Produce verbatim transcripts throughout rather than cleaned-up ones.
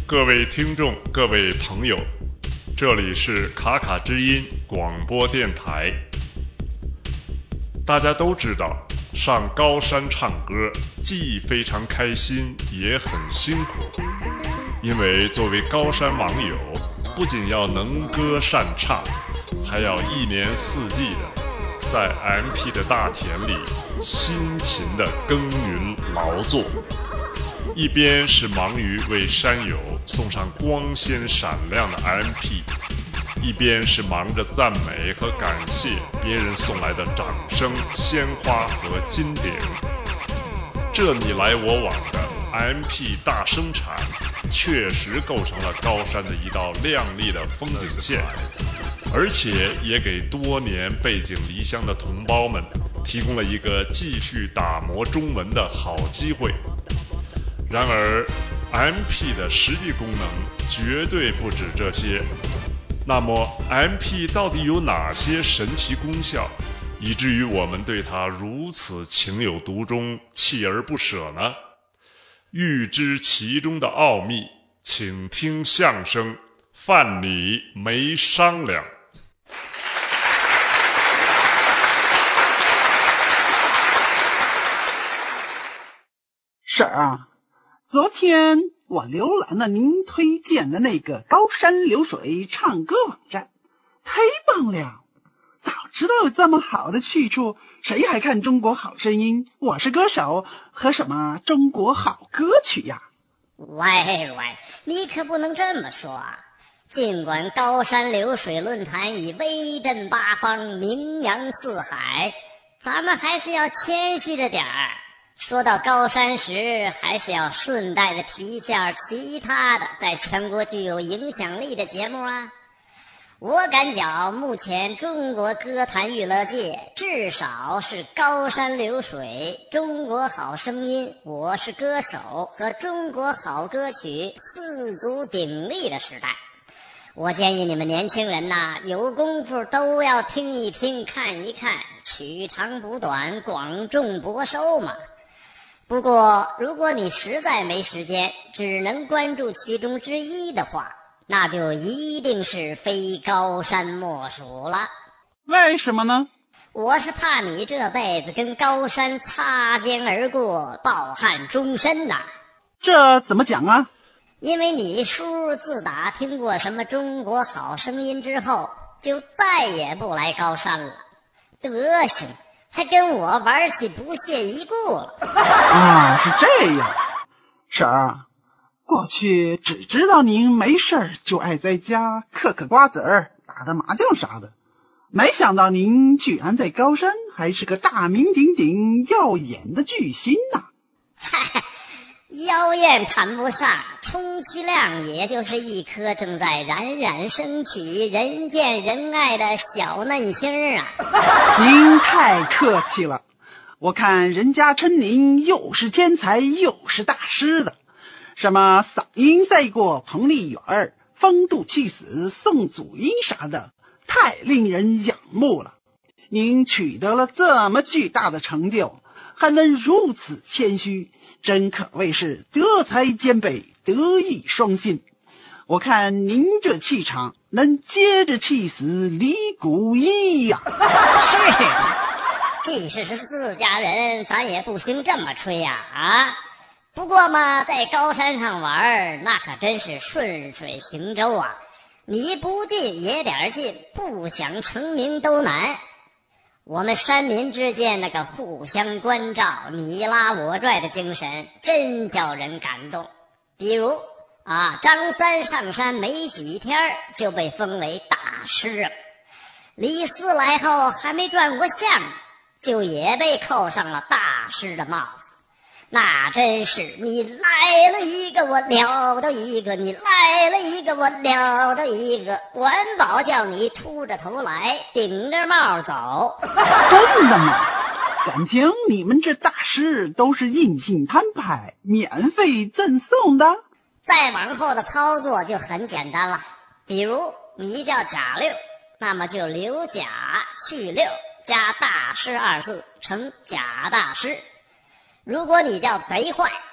各位听众，各位朋友，这里是卡卡之音广播电台。大家都知道，上高山唱歌既非常开心，也很辛苦。因为作为高山网友，不仅要能歌善唱，还要一年四季的在 M P 的大田里辛勤的耕耘劳作，一边是忙于为山友送上光鲜闪亮的 M P， 一边是忙着赞美和感谢别人送来的掌声、鲜花和金典。这你来我往的 M P 大生产，确实构成了高山的一道亮丽的风景线，而且也给多年背井离乡的同胞们提供了一个继续打磨中文的好机会。然而 M P 的实际功能绝对不止这些。那么 M P 到底有哪些神奇功效，以至于我们对它如此情有独钟、锲而不舍呢？欲知其中的奥秘，请听相声饭里没商量。 婶儿啊，昨天我浏览了您推荐的那个高山流水唱歌网站，忒棒了！早知道有这么好的去处，谁还看中国好声音、我是歌手和什么中国好歌曲呀？ 喂喂，你可不能这么说啊！尽管高山流水论坛已威震八方、名扬四海，咱们还是要谦虚着点儿。说到高山时，还是要顺带着提一下其他的在全国具有影响力的节目啊。我敢讲，目前中国歌坛娱乐界至少是高山流水、中国好声音、我是歌手和中国好歌曲四足鼎立的时代。我建议你们年轻人呐，有功夫都要听一听、看一看，取长补短，广种博收嘛。不过如果你实在没时间，只能关注其中之一的话，那就一定是非高山莫属了。 为什么呢？ 我是怕你这辈子跟高山擦肩而过，抱憾终身呐。 这怎么讲啊？ 因为你叔自打听过什么中国好声音之后，就再也不来高山了，德行还跟我玩起不屑一顾了。 啊，是这样。婶儿，过去只知道您没事儿就爱在家嗑嗑瓜子儿、打打麻将啥的，没想到您居然在高山还是个大名鼎鼎、耀眼的巨星呐！ 嗨，妖艳谈不上，充其量也就是一颗正在冉冉升起、人见人爱的小嫩星啊！ 您太客气了，我看人家称您又是天才又是大师的，什么嗓音赛过彭丽媛、风度气死宋祖英啥的，太令人仰慕了。您取得了这么巨大的成就，还能如此谦虚，真可谓是德才兼备，德艺双馨。我看您这气场能接着气死李谷一呀！ 是的，即使是自家人，咱也不兴这么吹呀 啊, 啊！不过嘛，在高山上玩，那可真是顺水行舟啊！你不进也点进，不想成名都难。我们山民之间那个互相关照、你拉我拽的精神，真叫人感动。比如啊，张三上山没几天就被封为大师了，李四来后还没转过相，就也被扣上了大师的帽子。那真是你来了一个我了的一个，你来了一个我了的一个，管保叫你秃着头来，顶着帽走。 真的吗？感情你们这大师都是硬性摊牌，免费赠送的？ 再往后的操作就很简单了，比如你叫贾六，那么就留贾去六，加大师二字成贾大师。如果你叫贼坏，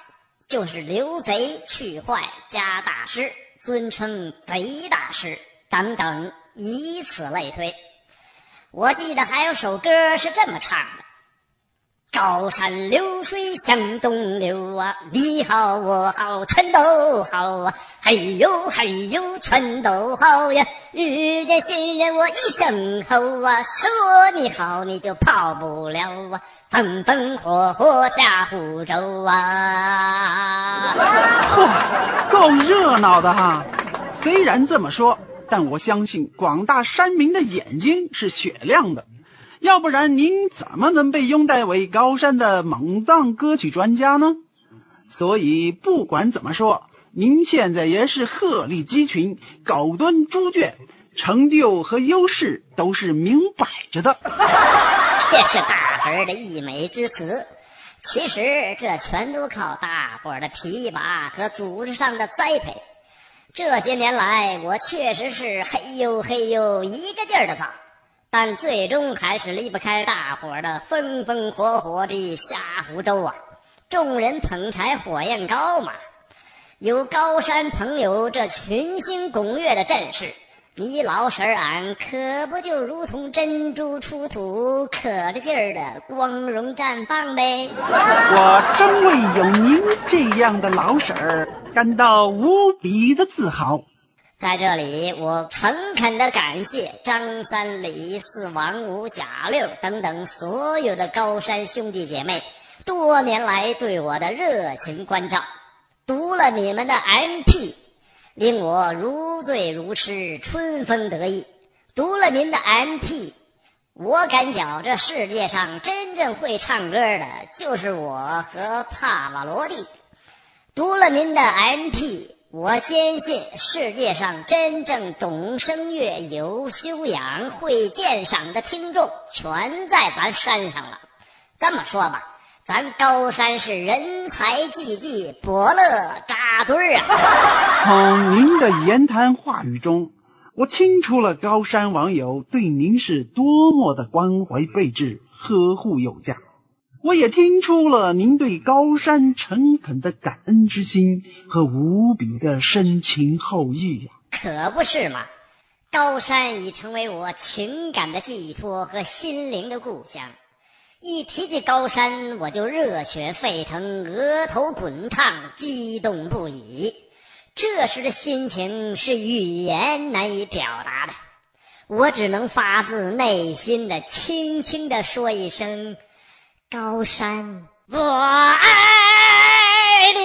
就是刘贼去坏加大师，尊称贼大师等等，以此类推。我记得还有首歌是这么唱的：高山流水向东流啊，你好我好全都好啊，嘿呦嘿呦全都好呀，遇见新人我一声吼啊，说你好你就跑不了啊，风风火火下湖州啊。 嚯，够热闹的哈！虽然这么说，但我相信广大山民的眼睛是雪亮的，要不然您怎么能被拥戴为高山的蒙藏歌曲专家呢？所以不管怎么说，您现在也是鹤立鸡群，狗蹲猪圈，成就和优势都是明摆着的。 谢谢大侄儿的溢美之词。其实这全都靠大伙儿的提拔和组织上的栽培。这些年来，我确实是嘿呦嘿呦一个劲儿的造，但最终还是离不开大伙儿的风风火火的下湖州啊！众人捧柴火焰高嘛，有高山朋友这群星拱月的阵势，你老婶儿俺可不就如同珍珠出土，可着劲儿的光荣绽放呗。 我真为有您这样的老婶儿感到无比的自豪。 在这里我诚恳的感谢张三李四王五贾六等等所有的高山兄弟姐妹多年来对我的热情关照。读了你们的 M P， 令我如醉如痴，春风得意。读了您的 M P， 我感觉这世界上真正会唱歌的就是我和帕瓦罗蒂。读了您的 M P， 我坚信世界上真正懂声乐、有修养、会鉴赏的听众全在咱山上了。这么说吧，咱高山是人才济济，伯乐扎堆啊！ 从您的言谈话语中，我听出了高山网友对您是多么的关怀备至、呵护有加。我也听出了您对高山诚恳的感恩之心和无比的深情厚谊呀、 啊！可不是嘛，高山已成为我情感的寄托和心灵的故乡。一提起高山，我就热血沸腾，额头滚烫，激动不已。这时的心情是语言难以表达的，我只能发自内心的轻轻地说一声：高山，我爱你，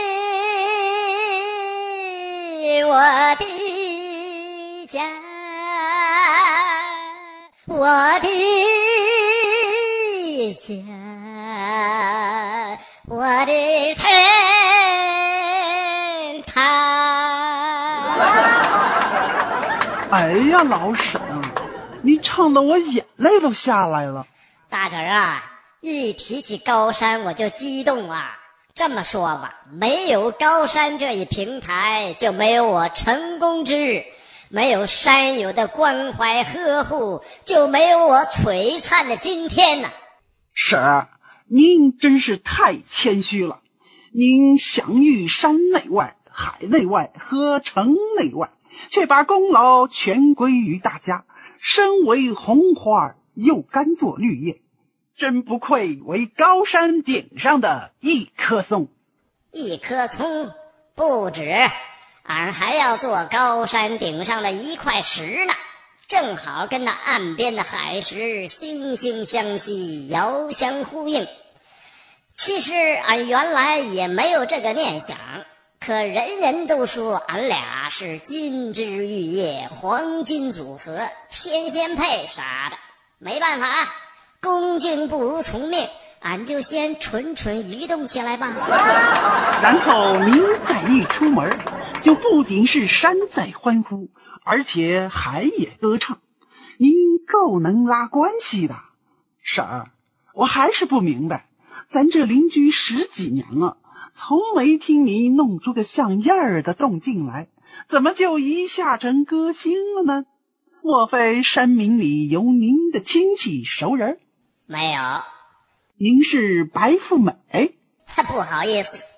我的家，我的家，我的天堂。 哎呀，老沈，你唱得我眼泪都下来了。 大侄儿啊，一提起高山我就激动啊。这么说吧，没有高山这一平台，就没有我成功之日；没有山友的关怀呵护，就没有我璀璨的今天呢、啊。 婶儿，您真是太谦虚了。您享誉山内外、海内外和城内外，却把功劳全归于大家，身为红花又甘做绿叶，真不愧为高山顶上的一棵松。 一棵葱不止，俺还要做高山顶上的一块石呢，正好跟那岸边的海石惺惺相惜，遥相呼应。其实俺原来也没有这个念想，可人人都说俺俩是金枝玉叶、黄金组合、天仙配啥的，没办法，恭敬不如从命，俺就先蠢蠢欲动起来吧。 然后您再一出门，就不仅是山在欢呼，而且海也歌唱，您够能拉关系的。婶儿，我还是不明白，咱这邻居十几年了，从没听你弄出个像样儿的动静来，怎么就一下成歌星了呢？莫非山民里有您的亲戚熟人？ 没有。 您是白富美？ 不好意思，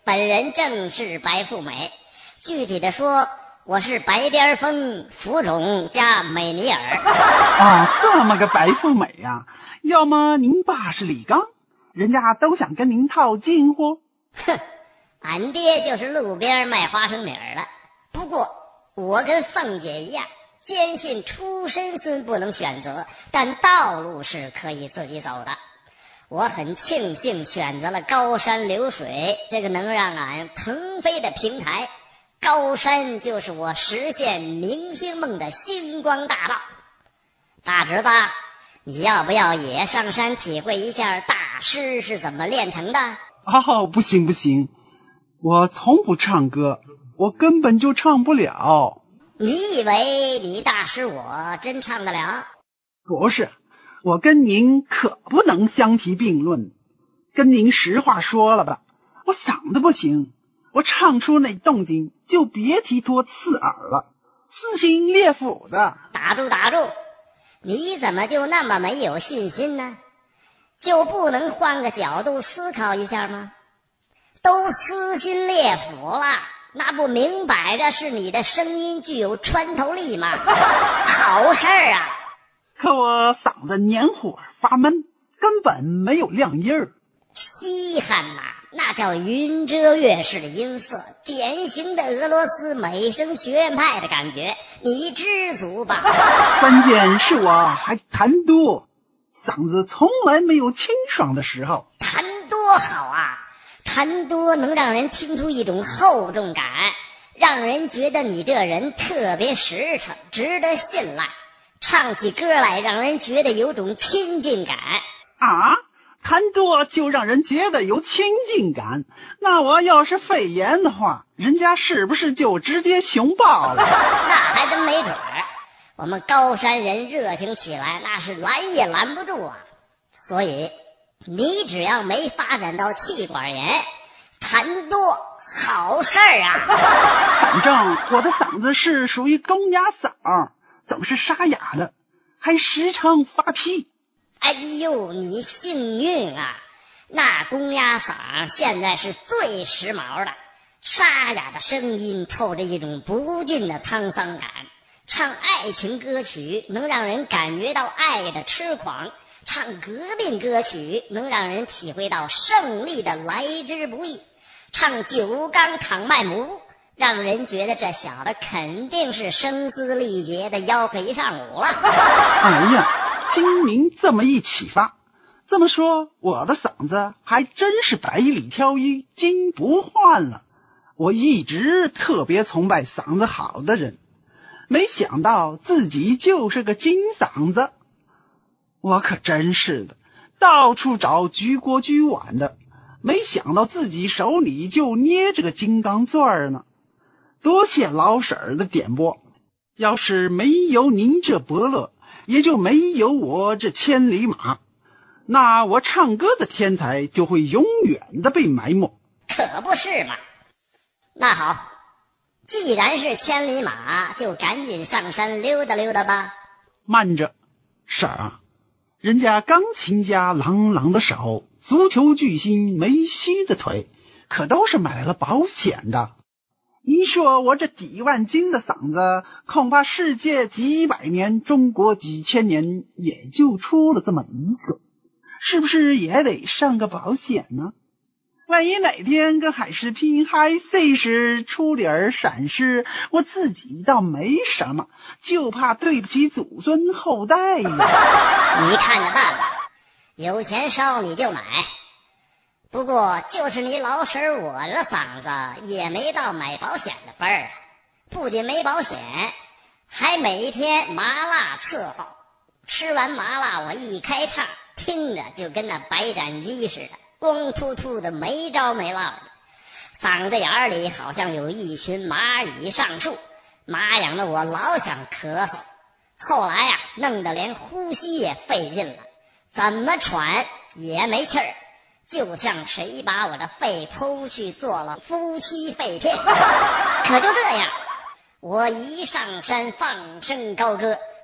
本人正是白富美，具体的说，我是白边风、浮肿加美尼尔。 哦，这么个白富美呀、啊！要么您爸是李刚，人家都想跟您套近乎。 哼，俺爹就是路边卖花生米的。不过我跟凤姐一样，坚信出身孙不能选择，但道路是可以自己走的。我很庆幸选择了高山流水这个能让俺腾飞的平台，高山就是我实现明星梦的星光大道。大侄子，你要不要也上山体会一下大师是怎么练成的？ 哦，不行不行，我从不唱歌，我根本就唱不了。 你以为你大师我真唱得了？ 不是，我跟您可不能相提并论。跟您实话说了吧，我嗓子不行，我唱出那动静就别提多刺耳了，撕心裂腹的。 打住打住，你怎么就那么没有信心呢？就不能换个角度思考一下吗？都撕心裂腹了，那不明摆着是你的声音具有穿透力吗？好事儿啊！ 可我嗓子黏糊发闷，根本没有亮音儿。 稀罕呐，那叫云遮月式的音色，典型的俄罗斯美声学院派的感觉，你知足吧。 关键是我还痰多，嗓子从来没有清爽的时候。 痰多好啊，痰多能让人听出一种厚重感，让人觉得你这人特别实诚，值得信赖，唱起歌来让人觉得有种亲近感。 啊，痰多就让人觉得有亲近感，那我要是肺炎的话，人家是不是就直接熊抱了？ 那还真没准儿，我们高山人热情起来，那是拦也拦不住啊。所以你只要没发展到气管炎，痰多好事儿啊。 反正我的嗓子是属于公鸭嗓，总是沙哑的，还时常发屁。 哎呦，你幸运啊，那公鸭嗓现在是最时髦的，沙哑的声音透着一种不尽的沧桑感，唱爱情歌曲能让人感觉到爱的痴狂，唱革命歌曲能让人体会到胜利的来之不易，唱九缸倘卖无让人觉得这小子肯定是声嘶力竭的吆喝一上午了。 哎呀，经您这么一启发，这么说我的嗓子还真是百里挑一，金不换了。我一直特别崇拜嗓子好的人，没想到自己就是个金嗓子。我可真是的，到处找举锅举碗的，没想到自己手里就捏着个金刚钻儿呢。多谢老婶儿的点拨，要是没有您这伯乐，也就没有我这千里马，那我唱歌的天才就会永远的被埋没。 可不是嘛。那好，既然是千里马，就赶紧上山溜达溜达吧。 慢着，婶儿啊，人家钢琴家郎朗的手，足球巨星梅西的腿，可都是买了保险的。您说我这几万斤的嗓子，恐怕世界几百年，中国几千年，也就出了这么一个，是不是也得上个保险呢？万一哪天跟海视频海 C 时出点闪失，我自己倒没什么，就怕对不起祖孙后代呀。 你看着办吧，有钱烧你就买。不过就是你老婶儿我这嗓子也没到买保险的份儿，不仅没保险，还每天麻辣伺候。吃完麻辣我一开唱，听着就跟那白斩鸡似的，光秃秃的没着没落的，嗓子眼里好像有一群蚂蚁上树，麻痒的我老想咳嗽。后来呀、啊，弄得连呼吸也费劲了，怎么喘也没气儿，就像谁把我的肺偷去做了夫妻肺片。可就这样，我一上山放声高歌，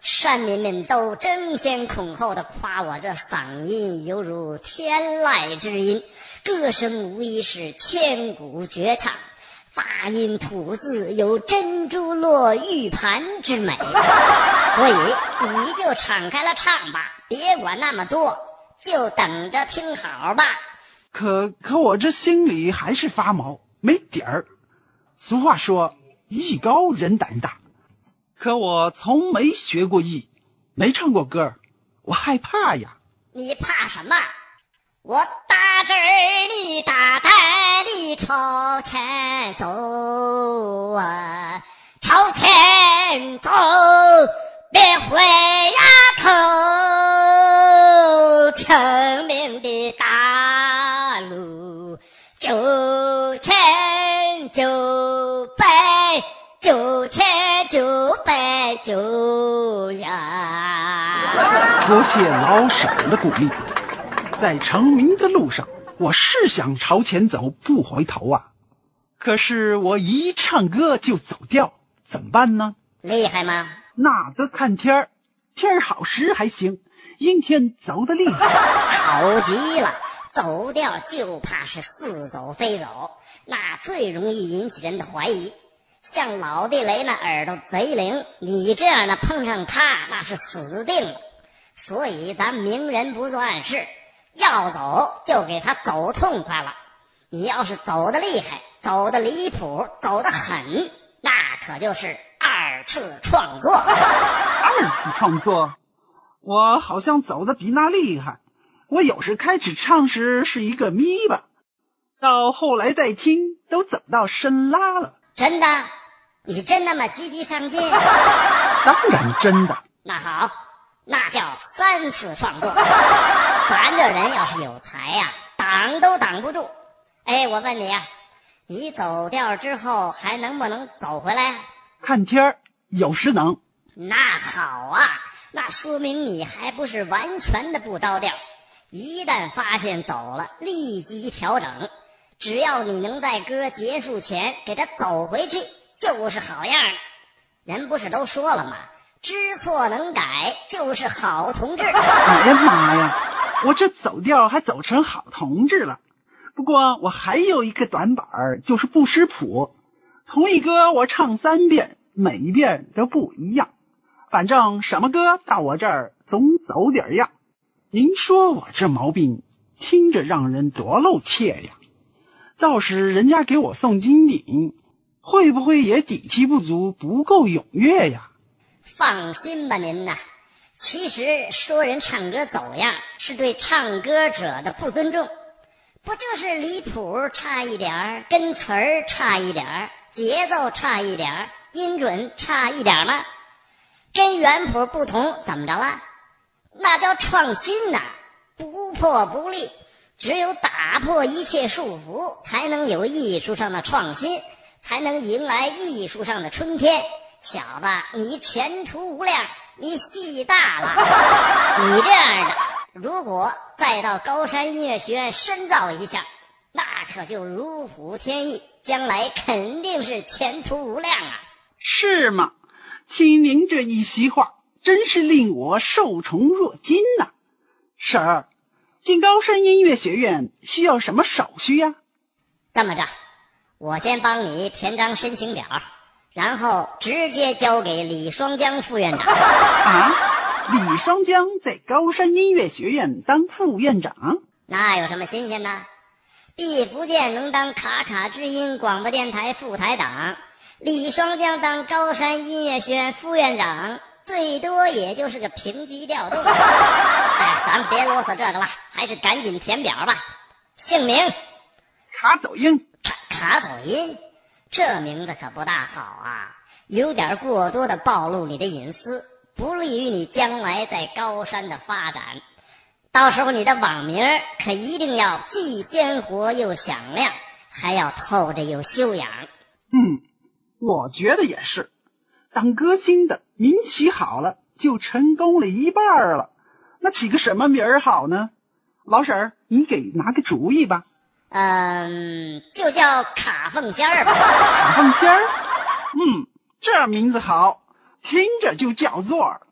山民们都争先恐后的夸我这嗓音犹如天籁之音，歌声无疑是千古绝唱，发音吐字有珍珠落玉盘之美。所以你就敞开了唱吧，别管那么多，就等着听好吧。 可可我这心里还是发毛，没底儿。俗话说艺高人胆大，可我从没学过艺，没唱过歌，我害怕呀。 你怕什么？我打这儿你打带你朝前走啊，朝前走，别回呀头，成名的大路九千九百九千九百九呀！ 多谢老婶的鼓励，在成名的路上，我是想朝前走不回头啊。可是我一唱歌就走调，怎么办呢？ 厉害吗？ 那得看天儿，天儿好时还行，阴天走得厉害。 好极了，走调就怕是似走非走，那最容易引起人的怀疑。像老地雷那耳朵贼灵，你这样的碰上他那是死定了。所以咱明人不做暗事，要走就给他走痛快了。你要是走得厉害，走得离谱，走得狠，那可就是二次创作。 二次创作？我好像走得比那厉害。我有时开始唱时是一个咪吧，到后来再听都走到深拉了。 真的？你真那么积极上进？ 当然真的。 那好，那叫三次创作。咱这人要是有才呀、啊，挡都挡不住。哎，我问你呀、啊，你走调之后还能不能走回来？ 看天儿，有时能。 那好啊，那说明你还不是完全的不着调。一旦发现走了，立即调整。只要你能在歌结束前给他走回去，就是好样的。人不是都说了吗？知错能改就是好同志。 哎呀妈呀，我这走调还走成好同志了。不过我还有一个短板，就是不识谱。同一歌我唱三遍，每一遍都不一样。反正什么歌到我这儿总走点样。您说我这毛病听着让人多露怯呀。到时人家给我送金鼎，会不会也底气不足，不够踊跃呀？ 放心吧您呐，其实说人唱歌走样是对唱歌者的不尊重，不就是离谱差一点，跟词儿差一点，节奏差一点，音准差一点吗？跟原谱不同怎么着了？那叫创新呐、啊，不破不立。只有打破一切束缚，才能有艺术上的创新，才能迎来艺术上的春天。小子，你前途无量，你戏大了。你这样的，如果再到高山音乐学院深造一下，那可就如虎添翼，将来肯定是前途无量啊。 是吗？听您这一席话，真是令我受宠若惊呐、啊。婶儿，进高山音乐学院需要什么手续呀？ 这么着，我先帮你填张申请表，然后直接交给李双江副院长。 啊？李双江在高山音乐学院当副院长？ 那有什么新鲜的？地福建能当卡卡之音广播电台副台长，李双江当高山音乐学院副院长，最多也就是个评级调动。哎，咱别啰嗦这个了，还是赶紧填表吧。姓名卡走音。 卡卡走音，这名字可不大好啊，有点过多的暴露你的隐私，不利于你将来在高山的发展。到时候你的网名可一定要既鲜活又响亮，还要透着有修养。 嗯，我觉得也是。当歌星的名起好了，就成功了一半了。那起个什么名儿好呢？老婶儿，你给拿个主意吧。 嗯，就叫卡凤仙儿吧。 卡凤仙儿？嗯，这名字好，听着就叫座。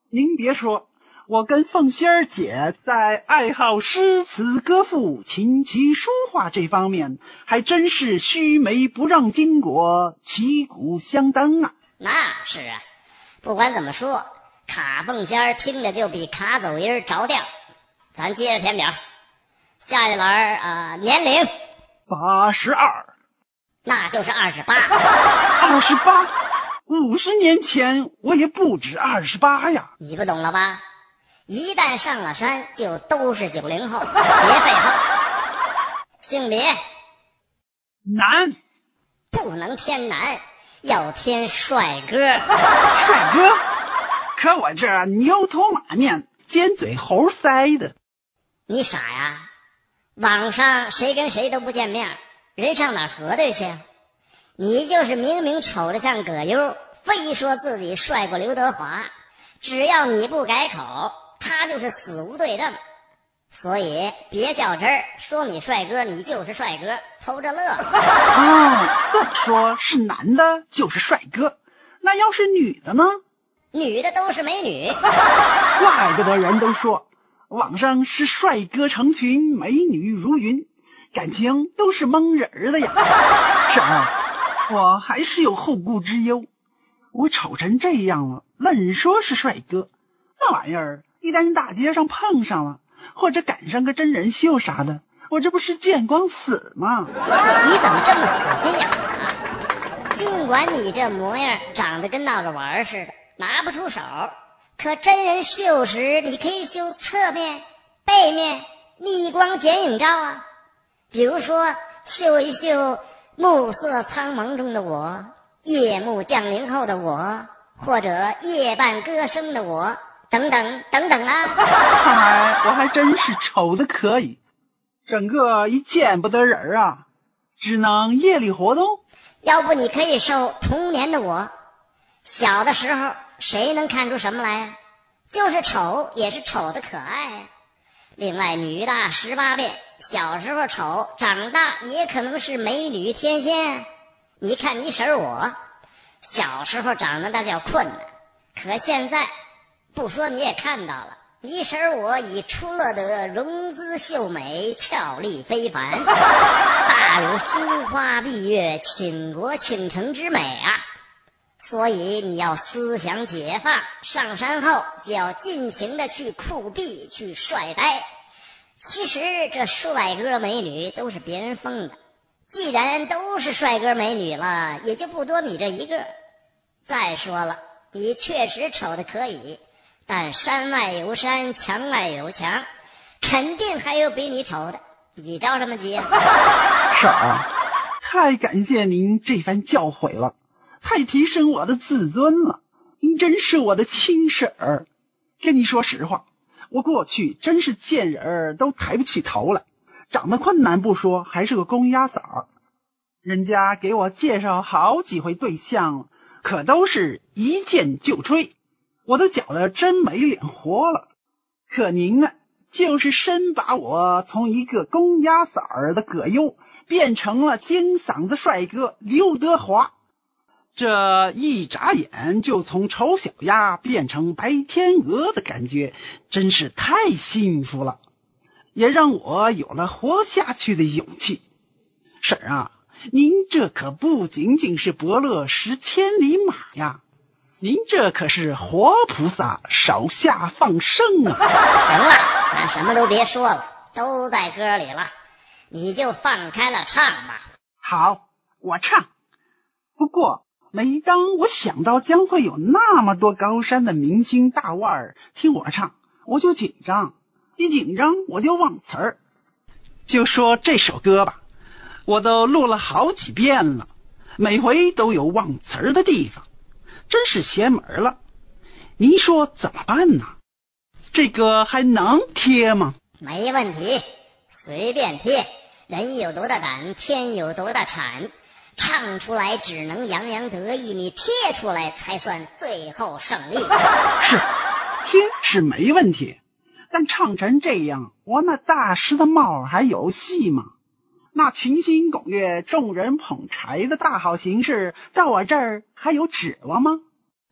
您别说，我跟凤仙儿姐在爱好诗词歌赋、琴棋书画这方面，还真是须眉不让巾帼，旗鼓相当啊。 那是啊，不管怎么说，卡凤仙儿听着就比卡走音着调。咱接着填表，下一栏啊、呃，年龄八十二， 那就是二十八。 二十八，五十年前我也不止二十八呀。 你不懂了吧？一旦上了山，就都是九零后，别废话。性别男， 不能偏男，要偏帅哥。 帅哥？可我这牛头马面，尖嘴猴腮的。 你傻呀？网上谁跟谁都不见面，人上哪核对去？你就是明明瞅着像葛优，非说自己帅过刘德华，只要你不改口，他就是死无对证。所以别较真儿，说你帅哥你就是帅哥，偷着乐。 哦，这么说是男的就是帅哥，那要是女的呢？ 女的都是美女。 怪不得人都说网上是帅哥成群，美女如云，感情都是蒙人的呀。婶儿，我还是有后顾之忧。我丑成这样了，愣说是帅哥，那玩意儿一旦大街上碰上了，或者赶上个真人秀啥的，我这不是见光死吗？ 你怎么这么死心眼啊？尽管你这模样长得跟闹着玩似的，拿不出手，可真人秀时你可以秀侧面、背面、逆光剪影照啊。比如说秀一秀暮色苍茫中的我，夜幕降临后的我，或者夜半歌声的我，等等等等啊。 看来我还真是丑的可以，整个一见不得人啊，只能夜里活动。 要不你可以受童年的我，小的时候谁能看出什么来啊？就是丑也是丑的可爱啊。另外女大十八变，小时候丑，长大也可能是美女天仙。你看你婶我，小时候长得那叫困难，可现在不说你也看到了，你婶我已出了得容姿秀美，俏丽非凡，大有羞花闭月，倾国倾城之美啊。所以你要思想解放，上山后就要尽情的去酷毙，去帅呆。其实这帅哥美女都是别人封的，既然都是帅哥美女了，也就不多你这一个。再说了，你确实丑的可以，但山外有山，墙外有墙，肯定还有比你丑的，你着什么急啊？ 婶儿，太感谢您这番教诲了，太提升我的自尊了，您真是我的亲婶儿。跟你说实话，我过去真是见人都抬不起头来，长得困难不说，还是个公鸭嗓儿。人家给我介绍好几回对象了，可都是一见就追，我都觉得真没脸活了。可您呢，就是深把我从一个公鸭嗓儿的葛优变成了尖嗓子帅哥刘德华，这一眨眼就从丑小鸭变成白天鹅的感觉，真是太幸福了，也让我有了活下去的勇气。婶儿啊，您这可不仅仅是伯乐识千里马呀，您这可是活菩萨手下放生啊！ 行了，咱什么都别说了，都在歌里了，你就放开了唱吧。 好，我唱。不过每当我想到将会有那么多高山的明星大腕儿听我唱，我就紧张，一紧张我就忘词儿。就说这首歌吧，我都录了好几遍了，每回都有忘词儿的地方，真是邪门了。您说怎么办呢？这个还能贴吗？ 没问题，随便贴，人有多大胆，天有多大产，唱出来只能洋洋得意，你贴出来才算最后胜利。 是，贴是没问题，但唱成这样，我那大师的帽还有戏吗？那群星拱月，众人捧柴的大好形势，到我这儿还有指望吗？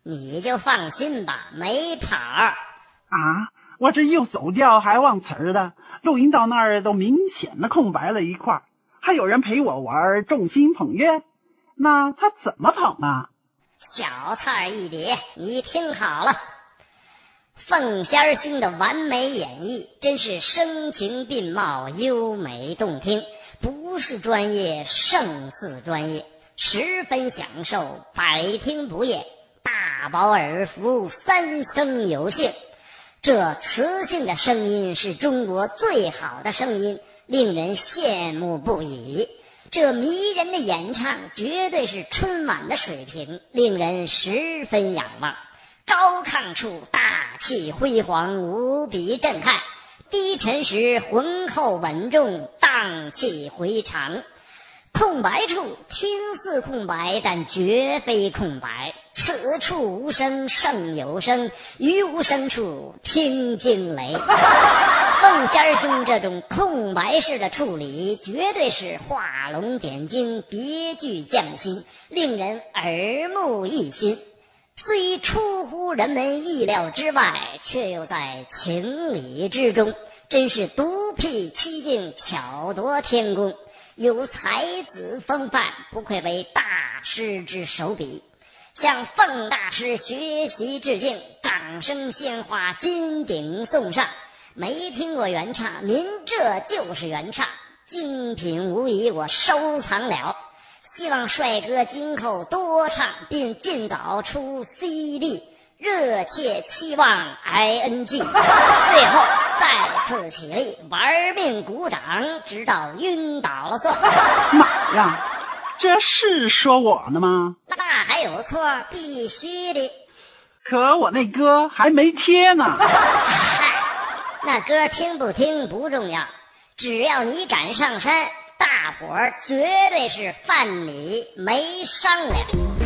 你就放心吧，没跑。 啊，我这又走调还忘词儿的，录音到那儿都明显的空白了一块，还有人陪我玩众星捧月，那他怎么捧啊？ 小菜一碟，你听好了。凤仙儿兄的完美演绎真是声情并茂，优美动听，不是专业胜似专业，十分享受，百听不厌，大饱耳福，三生有幸。这磁性的声音是中国最好的声音，令人羡慕不已。这迷人的演唱绝对是春晚的水平，令人十分仰望。高亢处大气辉煌，无比震撼；低沉时浑厚稳重，荡气回肠。空白处听似空白，但绝非空白。此处无声胜有声，于无声处听惊雷。凤仙儿兄这种空白式的处理，绝对是画龙点睛，别具匠心，令人耳目一新。虽出乎人们意料之外，却又在情理之中，真是独辟蹊径，巧夺天工，有才子风范，不愧为大师之手笔。向凤大师学习致敬，掌声鲜花，金鼎送上。没听过原唱，您这就是原唱，精品无疑，我收藏了。希望帅哥今后多唱，并尽早出 C D， 热切期望 I N G。 最后再次起立，玩命鼓掌，直到晕倒了算。 妈呀，这是说我呢吗？ 那还有错？必须的。 可我那歌还没贴呢。 嗨，那歌听不听不重要，只要你敢上山，大伙儿绝对是犯你没商量。